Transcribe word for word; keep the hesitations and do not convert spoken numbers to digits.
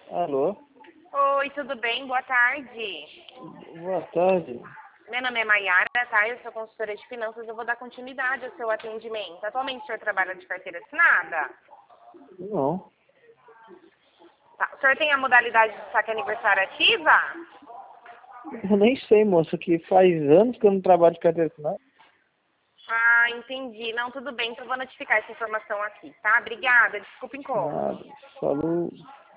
Alô? Oi, tudo bem? Boa tarde. Boa tarde. Meu nome é Maiara, tá? Eu sou consultora de finanças. Eu vou dar continuidade ao seu atendimento. Atualmente o senhor trabalha de carteira assinada? Não. Tá. O senhor tem a modalidade de saque aniversário ativa? Eu nem sei, moça, que faz anos que eu não trabalho de carteira assinada. Ah, entendi. Não, tudo bem. Então eu vou notificar essa informação aqui, tá? Obrigada. Desculpa o incômodo. Nada. Falou.